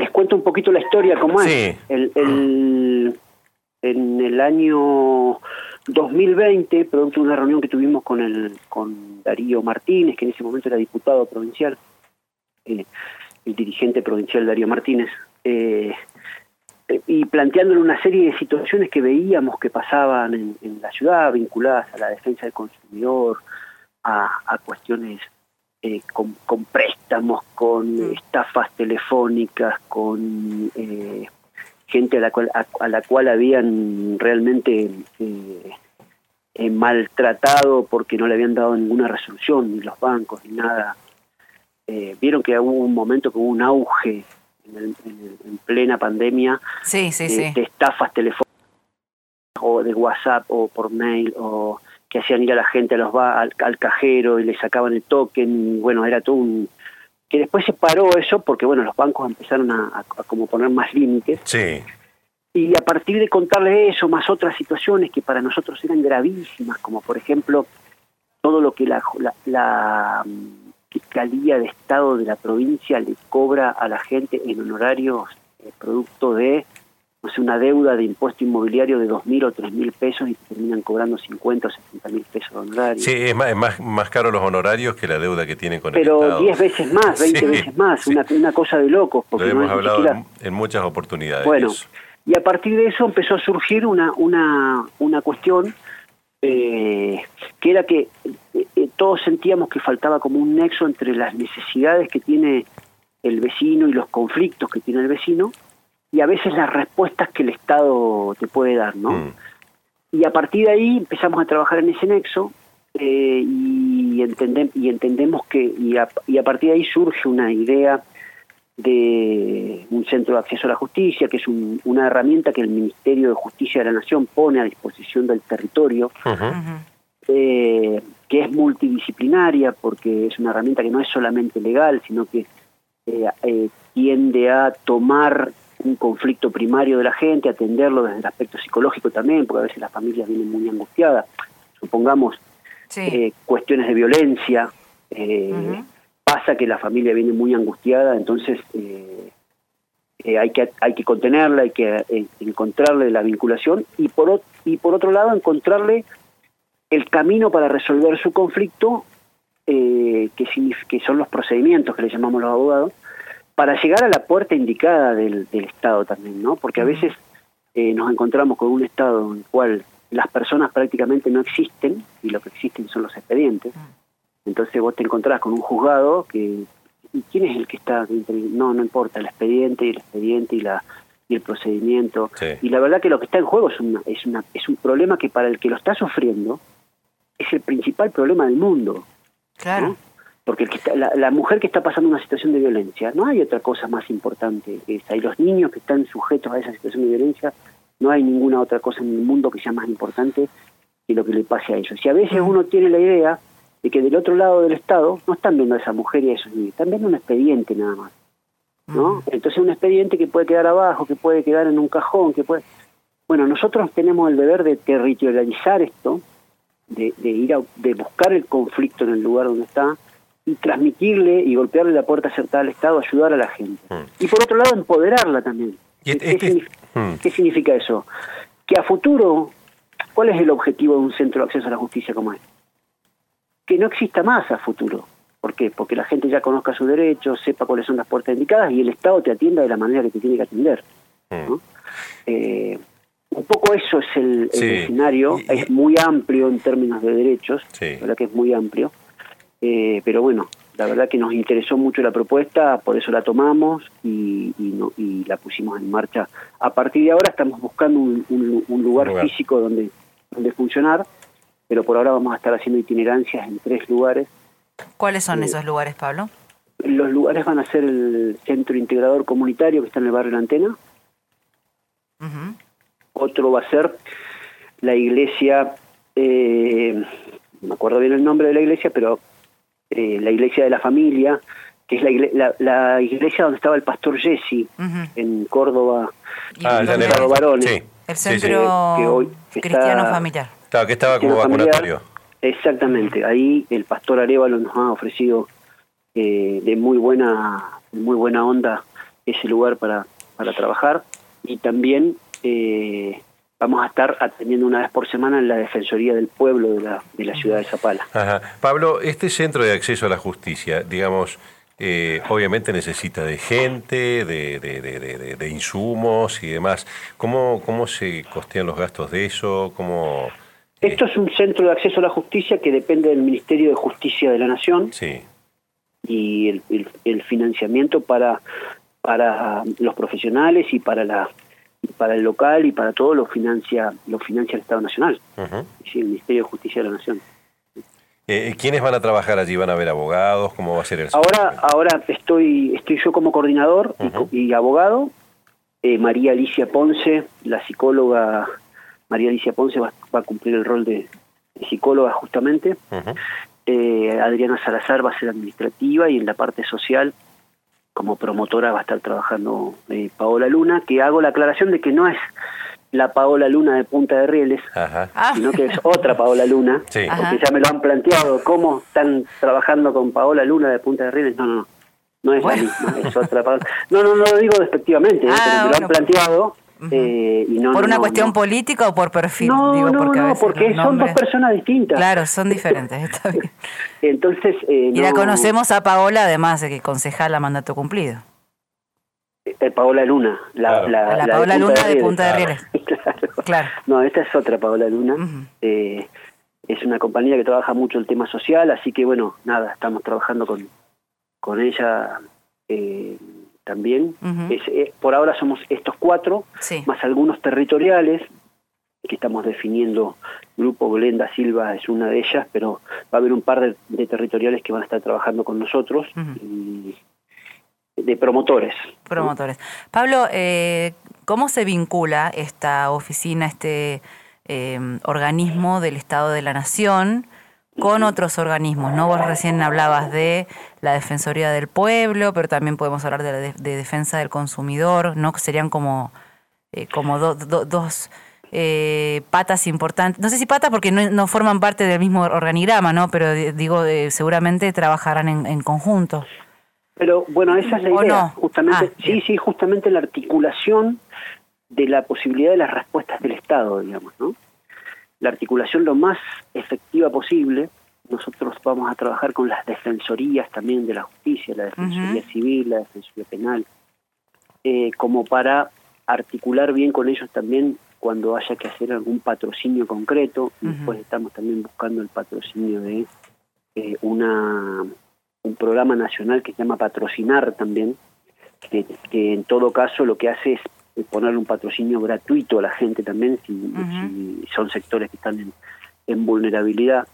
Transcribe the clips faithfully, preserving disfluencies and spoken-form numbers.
les cuento un poquito la historia, cómo es. Sí. El, el, en el año dos mil veinte, producto de una reunión que tuvimos con el con Darío Martínez, que en ese momento era diputado provincial, eh, el dirigente provincial Darío Martínez, eh, y planteándole una serie de situaciones que veíamos que pasaban en, en la ciudad, vinculadas a la defensa del consumidor, a, a cuestiones eh, con, con préstamos, con Mm. estafas telefónicas, con eh, gente a la cual, a, a la cual habían realmente eh, eh, maltratado porque no le habían dado ninguna resolución, ni los bancos, ni nada. Eh, vieron que hubo un momento que hubo un auge en, el, en, el, en plena pandemia Sí, sí, de, sí. de estafas telefónicas o de WhatsApp o por mail, o que hacían ir a la gente a los ba al, al cajero y le sacaban el token. Y bueno, era todo un... que después se paró eso porque bueno, los bancos empezaron a, a, a como poner más límites. Sí. Y a partir de contarles eso, más otras situaciones que para nosotros eran gravísimas, como por ejemplo todo lo que la, la, la Fiscalía de Estado de la provincia le cobra a la gente en honorarios eh, producto de, no sé, una deuda de impuesto inmobiliario de dos mil o tres mil pesos y terminan cobrando cincuenta o sesenta mil pesos de honorarios. Sí, es más, es más, más caro los honorarios que la deuda que tienen con Pero el Estado. diez veces más, veinte Sí, veces más, sí. una, una cosa de locos. Lo Porque hemos no es ni hablado siquiera... en, en muchas oportunidades. Bueno, eso. y a partir de eso empezó a surgir una, una, una cuestión eh, que era que eh, todos sentíamos que faltaba como un nexo entre las necesidades que tiene el vecino y los conflictos que tiene el vecino, y a veces las respuestas que el Estado te puede dar, ¿no? Mm. Y a partir de ahí empezamos a trabajar en ese nexo eh, y, entendem y entendemos que, y a, y a partir de ahí surge una idea de un centro de acceso a la justicia, que es un, una herramienta que el Ministerio de Justicia de la Nación pone a disposición del territorio, Uh-huh. Ujú. eh, que es multidisciplinaria, porque es una herramienta que no es solamente legal, sino que eh, eh, tiende a tomar un conflicto primario de la gente, atenderlo desde el aspecto psicológico también, porque a veces las familias vienen muy angustiadas, supongamos Sí. eh, cuestiones de violencia, eh, Ujú. pasa que la familia viene muy angustiada, entonces eh, eh, hay que hay que contenerla, hay que eh, encontrarle la vinculación y por o- y por otro lado encontrarle el camino para resolver su conflicto, eh, que, signif- que son los procedimientos que le llamamos los abogados, para llegar a la puerta indicada del, del Estado también, ¿no? Porque a Ujú. veces eh, nos encontramos con un Estado en el cual las personas prácticamente no existen y lo que existen son los expedientes. Entonces vos te encontrás con un juzgado que... ¿Y quién es el que está? No, no importa, el expediente y el expediente y la y el procedimiento. Sí. Y la verdad que lo que está en juego es, una, es, una, es un problema que para el que lo está sufriendo es el principal problema del mundo. Claro. ¿no? Porque el que está, la, la mujer que está pasando una situación de violencia, no hay otra cosa más importante que esa. Y los niños que están sujetos a esa situación de violencia, no hay ninguna otra cosa en el mundo que sea más importante que lo que le pase a ellos. Y a veces Mm. uno tiene la idea de que del otro lado del Estado no están viendo a esa mujer y a esos niños, están viendo un expediente nada más, ¿no? Mm. Entonces un expediente que puede quedar abajo, que puede quedar en un cajón, que puede... Bueno, nosotros tenemos el deber de territorializar esto, de, de ir a de buscar el conflicto en el lugar donde está y transmitirle y golpearle la puerta acertada al Estado, ayudar a la gente. Mm. Y por otro lado, empoderarla también. Y ¿Qué, este- signif- Mm. ¿Qué significa eso? Que a futuro, ¿cuál es el objetivo de un centro de acceso a la justicia como este? Que no exista más a futuro. ¿Por qué? Porque la gente ya conozca sus derechos, sepa cuáles son las puertas indicadas y el Estado te atienda de la manera que te tiene que atender, ¿no? Mm. Eh, un poco eso es el, el Sí. escenario, Y- y- es muy amplio en términos de derechos, Sí. la verdad que es muy amplio, eh, pero bueno, la verdad que nos interesó mucho la propuesta, por eso la tomamos y, y, no, y la pusimos en marcha. A partir de ahora estamos buscando un, un, un lugar, lugar. físico donde, donde funcionar, pero por ahora vamos a estar haciendo itinerancias en tres lugares. ¿Cuáles son Eh, esos lugares, Pablo? Los lugares van a ser el Centro Integrador Comunitario que está en el barrio La Antena, Ujú. otro va a ser la iglesia, eh, no me acuerdo bien el nombre de la iglesia, pero eh, la iglesia de la familia, que es la, igle la, la iglesia donde estaba el pastor Jesse, Ujú. en Córdoba, Y Ah, el ya nombre- le- Estado Varones. Sí. El Sí, sí. centro Que hoy está- cristiano familiar. Claro, que estaba como Cristiano vacunatorio. familiar. Exactamente, ahí el pastor Arévalo nos ha ofrecido eh, de muy buena de muy buena onda ese lugar para, para trabajar, y también eh, vamos a estar atendiendo una vez por semana en la Defensoría del Pueblo de la, de la ciudad de Zapala. Ajá. Pablo, este centro de acceso a la justicia, digamos, eh, obviamente necesita de gente, de, de, de, de, de insumos y demás. ¿Cómo, cómo se costean los gastos de eso? ¿Cómo, eh? Esto es un centro de acceso a la justicia que depende del Ministerio de Justicia de la Nación. Sí. Y el, el, el financiamiento para, para los profesionales y para la para el local y para todo lo financia lo financia el Estado Nacional. Uh-huh. Sí, el Ministerio de Justicia de la Nación. Eh, ¿Quiénes van a trabajar allí? ¿Van a haber abogados? ¿Cómo va a ser el Ahora ahora estoy estoy yo como coordinador uh-huh. y, y abogado. Eh, María Alicia Ponce, la psicóloga María Alicia Ponce va, va a cumplir el rol de, de psicóloga justamente. Uh-huh. Eh, Adriana Salazar va a ser administrativa, y en la parte social como promotora va a estar trabajando eh, Paola Luna, que hago la aclaración de que no es la Paola Luna de Punta de Rieles, Ajá. sino que es otra Paola Luna, sí. porque Ajá. ya me lo han planteado, ¿cómo están trabajando con Paola Luna de Punta de Rieles? No, no, no, no es bueno. la misma, es otra Paola. No, no, no lo digo despectivamente, Ah, eh, pero me bueno, lo han planteado. Eh, y no, ¿Por no, una no, cuestión no. política o por perfil? No, Digo, no, porque a no, veces porque los son nombres... dos personas distintas. Claro, son diferentes, está bien. Entonces, eh, y no... la conocemos a Paola, además de que concejala mandato cumplido. Eh, Paola Luna, la, claro. la, la, la Paola de Luna de de Punta de Rieles. Rieles. Claro. Claro. No, esta es otra Paola Luna. Uh-huh. eh, es una compañera que trabaja mucho el tema social, así que bueno, nada, estamos trabajando con, con ella eh, también. Uh-huh. Es, eh, por ahora somos estos cuatro, sí. más algunos territoriales que estamos definiendo. Grupo Glenda Silva es una de ellas, pero va a haber un par de, de territoriales que van a estar trabajando con nosotros. Uh-huh. Y de promotores. Promotores. Pablo, eh, ¿cómo se vincula esta oficina, este eh, organismo del Estado de la Nación con otros organismos? ¿No? Vos recién hablabas de la Defensoría del Pueblo, pero también podemos hablar de la de, de defensa del consumidor, ¿no? Que serían como, eh, como do, do, dos eh, patas importantes. No sé si patas porque no, no forman parte del mismo organigrama, ¿no? Pero digo, eh, seguramente trabajarán en, en conjunto. Pero bueno, esa es la idea, no? justamente, ah, sí, sí, justamente la articulación de la posibilidad de las respuestas del Estado, digamos, ¿no? La articulación lo más efectiva posible. Nosotros vamos a trabajar con las defensorías también de la justicia, la Defensoría uh-huh. Civil, la Defensoría Penal, eh, como para articular bien con ellos también cuando haya que hacer algún patrocinio concreto. Uh-huh. Después estamos también buscando el patrocinio de eh, una... un programa nacional que se llama Patrocinar también, que, que en todo caso lo que hace es ponerle un patrocinio gratuito a la gente también, si, uh-huh. si son sectores que están en, en vulnerabilidad.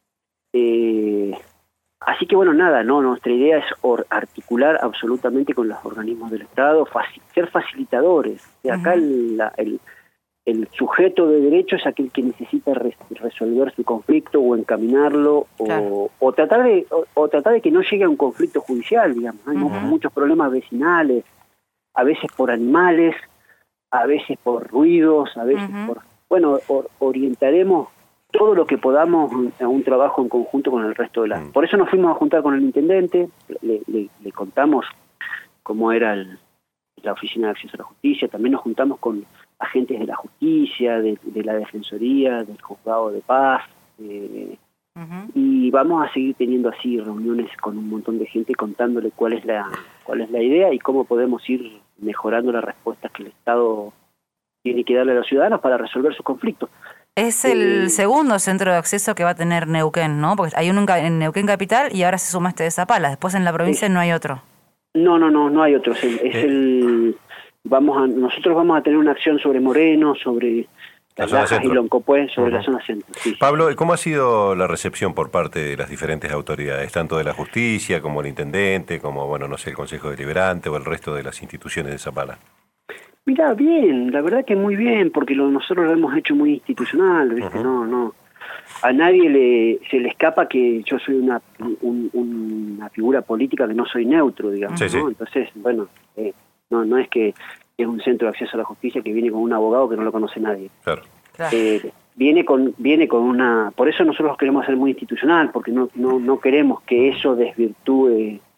Eh, así que bueno, nada, no nuestra idea es or, articular absolutamente con los organismos del Estado, faci ser facilitadores. De acá uh-huh. el, la, el, el sujeto de derecho es aquel que necesita res, resolver su conflicto o encaminarlo claro. o, o tratar de o, o tratar de que no llegue a un conflicto judicial, digamos. Hay uh-huh. muchos problemas vecinales, a veces por animales, a veces por ruidos, a veces uh-huh. por... Bueno, or, orientaremos todo lo que podamos a un trabajo en conjunto con el resto de la... Uh-huh. Por eso nos fuimos a juntar con el intendente, le, le, le contamos cómo era el, la Oficina de Acceso a la Justicia, también nos juntamos con agentes de la justicia, de, de la Defensoría, del Juzgado de Paz, eh, uh-huh. y vamos a seguir teniendo así reuniones con un montón de gente contándole cuál es la cuál es la idea y cómo podemos ir mejorando las respuestas que el Estado tiene que darle a los ciudadanos para resolver sus conflictos. Es el eh, segundo centro de acceso que va a tener Neuquén, ¿no? Porque hay uno en Neuquén Capital y ahora se suma este de Zapala. Después en la provincia sí. no hay otro. No, no, no, no hay otro. Es el... Es eh. el Vamos a, nosotros vamos a tener una acción sobre Moreno, sobre la Lajas y Loncopué, sobre uh-huh. la zona centro. Sí, Pablo, ¿cómo ha sido la recepción por parte de las diferentes autoridades, tanto de la justicia como el intendente, como bueno, no sé, el Consejo Deliberante o el resto de las instituciones de Zapala? Mira, bien, la verdad que muy bien, porque lo, nosotros lo hemos hecho muy institucional, ¿viste? Uh-huh. No, no. A nadie le se le escapa que yo soy una un, una figura política que no soy neutro, digamos, sí, ¿no? Sí. Entonces, bueno, eh, no no es que es un centro de acceso a la justicia que viene con un abogado que no lo conoce nadie. Claro. Eh, viene con viene con una... Por eso nosotros queremos ser muy institucional, porque no no no queremos que eso desvirtúe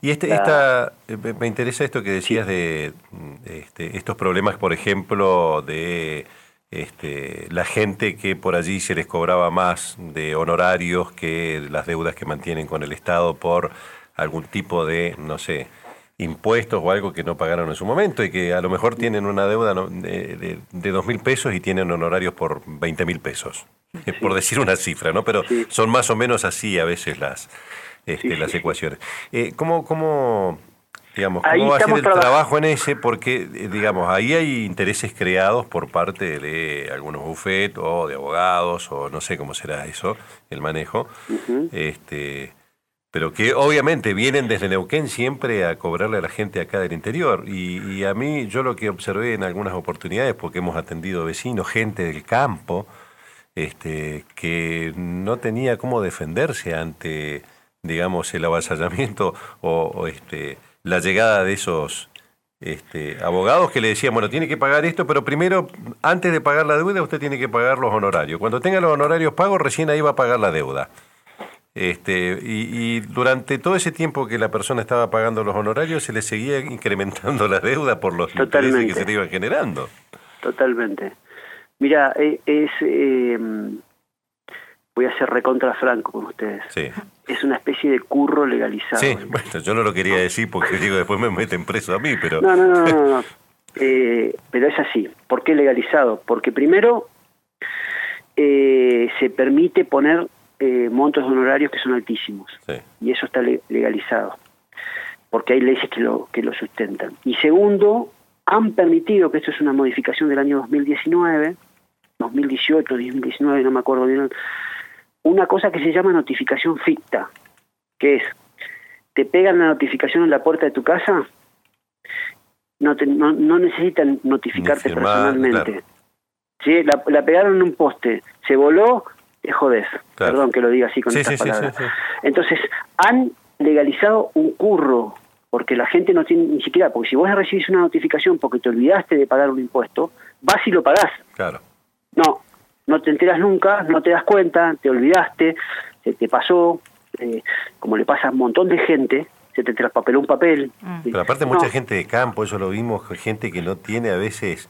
Y este, La- esta, me interesa esto que decías de, de este, estos problemas, por ejemplo, de este, la gente que por allí se les cobraba más de honorarios que las deudas que mantienen con el Estado por algún tipo de, no sé, impuestos o algo que no pagaron en su momento y que a lo mejor tienen una deuda no- de, de, de dos mil pesos y tienen honorarios por veinte mil pesos, por decir una cifra, ¿no? Pero Sí. son más o menos así a veces las, este, Sí, sí, las sí. ecuaciones. Eh, ¿cómo, cómo, digamos, Ahí cómo va a ser estamos el trabajando. trabajo en ese? Porque, eh, digamos, ahí hay intereses creados por parte de algunos bufetes o de abogados o no sé cómo será eso, el manejo. Ujú. Este, pero que obviamente vienen desde Neuquén siempre a cobrarle a la gente acá del interior. Y, y a mí, yo lo que observé en algunas oportunidades, porque hemos atendido vecinos, gente del campo, este, que no tenía cómo defenderse ante, digamos, el avasallamiento o, o, este, la llegada de esos este, abogados que le decían, bueno, tiene que pagar esto, pero primero, antes de pagar la deuda, usted tiene que pagar los honorarios. Cuando tenga los honorarios pagos, recién ahí va a pagar la deuda. Este, y, y durante todo ese tiempo que la persona estaba pagando los honorarios, se le seguía incrementando la deuda por los intereses que Totalmente. se le iban generando. Totalmente. Mira, eh, es, eh, voy a ser recontra franco con ustedes. Sí. Es una especie de curro legalizado. Sí, bueno, yo no lo quería decir porque digo, después me meten preso a mí, pero... No, no, no, no, no. Eh, pero es así. ¿Por qué legalizado? Porque primero eh, se permite poner eh, montos de honorarios que son altísimos. Sí. Y eso está le- legalizado. Porque hay leyes que lo, que lo sustentan. Y segundo, han permitido, que esto es una modificación del año dos mil diecinueve, dos mil dieciocho, dos mil diecinueve, no me acuerdo bien, una cosa que se llama notificación ficta, que es, te pegan la notificación en la puerta de tu casa, no, te, no, no necesitan notificarte Ni firmar, personalmente. claro. ¿Sí? La, la pegaron en un poste, se voló, te jodés. Claro. Perdón que lo diga así con Sí, estas sí, sí, palabras. sí, sí. Entonces, han legalizado un curro, porque la gente no tiene ni siquiera, porque si vos recibís una notificación porque te olvidaste de pagar un impuesto, vas y lo pagás. Claro. No, no te enteras nunca, no te das cuenta, te olvidaste, se te pasó, eh, como le pasa a un montón de gente, se te traspapeló un papel. Mm. Pero aparte No. mucha gente de campo, eso lo vimos, gente que no tiene a veces...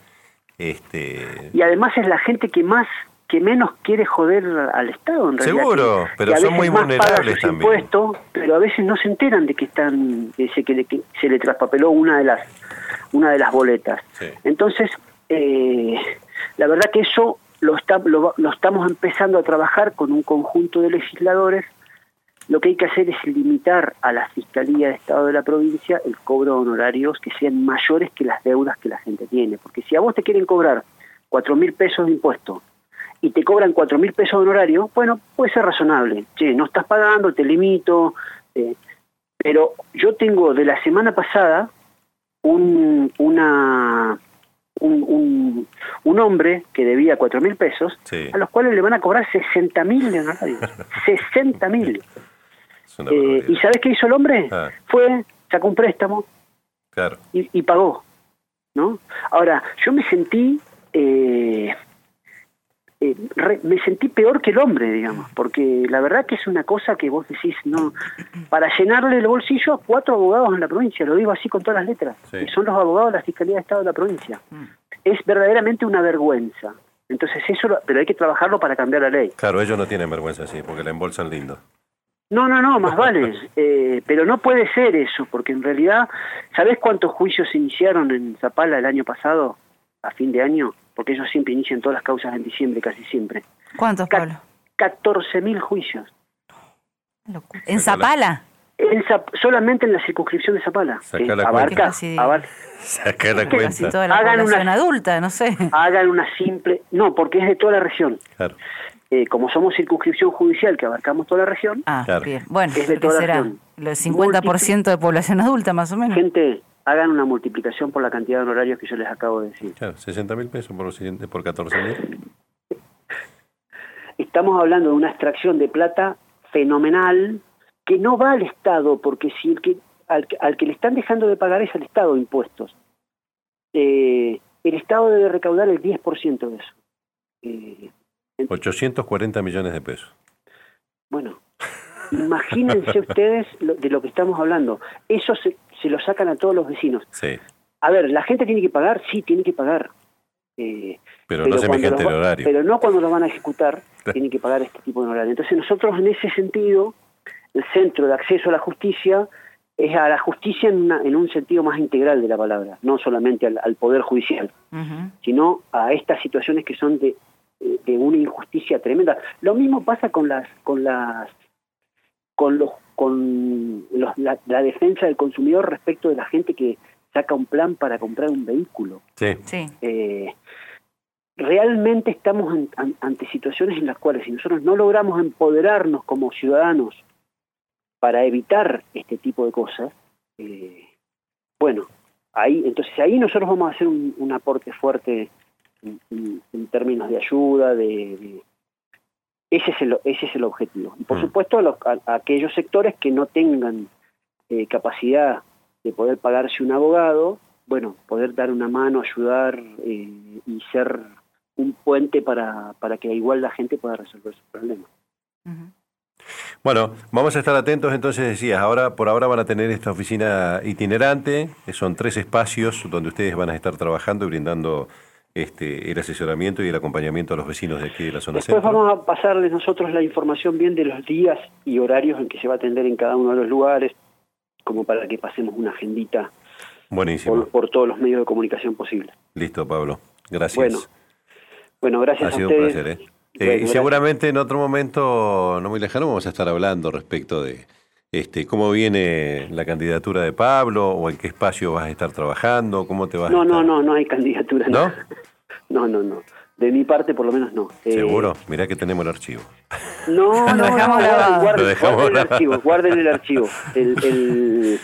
este Y además es la gente que más, que menos quiere joder al Estado, en realidad. Seguro, que, pero que a son veces muy más paga vulnerables sus también. impuestos, pero a veces no se enteran de que están, que se, que, le- que se le traspapeló una de las, una de las boletas. Sí. Entonces, eh, la verdad que eso lo, está, lo, lo estamos empezando a trabajar con un conjunto de legisladores. Lo que hay que hacer es limitar a la Fiscalía de Estado de la provincia el cobro de honorarios que sean mayores que las deudas que la gente tiene. Porque si a vos te quieren cobrar cuatro mil pesos de impuesto y te cobran cuatro mil pesos de honorario, bueno, puede ser razonable. Che, no estás pagando, te limito. Eh, pero yo tengo de la semana pasada un, una... Un, un, un hombre que debía cuatro mil pesos, Sí. a los cuales le van a cobrar sesenta mil de honorarios. sesenta mil. Es una Eh, barbaridad. ¿Y sabés qué hizo el hombre? Ah. Fue, sacó un préstamo Claro. y, y pagó, ¿no? Ahora, yo me sentí, eh, eh, re- me sentí peor que el hombre, digamos, porque la verdad que es una cosa que vos decís, no, para llenarle el bolsillo a cuatro abogados en la provincia, lo digo así con todas las letras, Sí. y son los abogados de la Fiscalía de Estado de la provincia. Es verdaderamente una vergüenza. Entonces eso, lo- pero hay que trabajarlo para cambiar la ley. Claro, ellos no tienen vergüenza así, porque la embolsan lindo. No, no, no, más vale. Eh, pero no puede ser eso, porque en realidad, ¿sabés cuántos juicios se iniciaron en Zapala el año pasado, a fin de año? Porque ellos siempre inician todas las causas en diciembre, casi siempre. ¿Cuántos, Ca- Pablo? catorce mil juicios. Locu- ¿En Zapala? En Zap- solamente en la circunscripción de Zapala. Sacá que la abarca, cuenta. Casi- abarca- Saca la que Casi cuenta. toda la Hagan población una- adulta, no sé. hagan una simple... No, porque es de toda la región. Claro. Eh, como somos circunscripción judicial, que abarcamos toda la región, Ah, Claro. bien. Bueno, Es de ¿qué toda la será? región. El cincuenta por ciento de población adulta, más o menos. gente, hagan una multiplicación por la cantidad de honorarios que yo les acabo de decir. Claro, sesenta mil pesos por, siguiente- por catorce mil. Estamos hablando de una extracción de plata fenomenal que no va al Estado, porque si el que al, al que le están dejando de pagar es al Estado impuestos. Eh, el Estado debe recaudar el diez por ciento de eso. Eh, ochocientos cuarenta millones de pesos. bueno, imagínense ustedes lo, de lo que estamos hablando. Eso se, se lo sacan a todos los vecinos. Sí. A ver, ¿la gente tiene que pagar? Sí, tiene que pagar. Eh, pero, pero no semejante el horario. Pero no cuando lo van a ejecutar, tienen que pagar este tipo de horario. Entonces nosotros en ese sentido, el Centro de Acceso a la Justicia es a la justicia en, una, en un sentido más integral de la palabra, no solamente al, al Poder Judicial, uh-huh. sino a estas situaciones que son de, de una injusticia tremenda. Lo mismo pasa con las con las con los con los, la, la defensa del consumidor respecto de la gente que saca un plan para comprar un vehículo. Sí. Sí. Eh, realmente estamos en, an, ante situaciones en las cuales si nosotros no logramos empoderarnos como ciudadanos para evitar este tipo de cosas, eh, bueno, ahí entonces ahí nosotros vamos a hacer un, un aporte fuerte en, en, en términos de ayuda, de, de ese es el ese es el objetivo. Y por mm. supuesto a, los, a, a aquellos sectores que no tengan eh, capacidad de poder pagarse un abogado, bueno, poder dar una mano, ayudar eh, y ser un puente para, para que igual la gente pueda resolver sus problemas. Uh-huh. Bueno, vamos a estar atentos, entonces decías, ahora por ahora van a tener esta oficina itinerante, que son tres espacios donde ustedes van a estar trabajando y brindando este el asesoramiento y el acompañamiento a los vecinos de aquí de la zona Después centro. Vamos a pasarles nosotros la información bien de los días y horarios en que se va a atender en cada uno de los lugares, como para que pasemos una agendita Buenísimo. Por, por todos los medios de comunicación posibles. Listo, Pablo. Gracias. Bueno, bueno gracias ha sido a ustedes. un placer, ¿eh? Bueno, eh, y seguramente en otro momento, no muy lejano, vamos a estar hablando respecto de este cómo viene la candidatura de Pablo o en qué espacio vas a estar trabajando, cómo te vas no, a estar... No, no, no hay candidatura. ¿No? No, no, no. De mi parte, por lo menos, no. ¿Seguro? Eh, Mirá que tenemos el archivo. No, no, lo dejamos no, grabado. guarden, Lo dejamos guarden el grabado. archivo, guarden el archivo. El, el,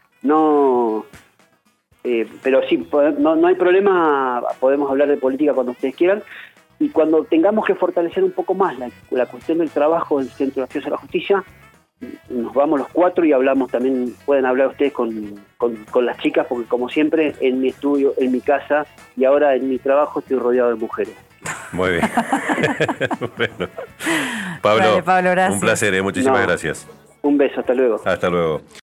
no... Eh, pero sí, no, no hay problema, podemos hablar de política cuando ustedes quieran, y cuando tengamos que fortalecer un poco más la, la cuestión del trabajo del Centro de Acceso a la Justicia, nos vamos los cuatro y hablamos también, pueden hablar ustedes con, con, con las chicas, porque como siempre, en mi estudio, en mi casa, y ahora en mi trabajo estoy rodeado de mujeres. Muy bien. Bueno. Pablo, Vale, Pablo, gracias. un placer, ¿eh? Muchísimas No, gracias. Un beso, hasta luego. Hasta luego.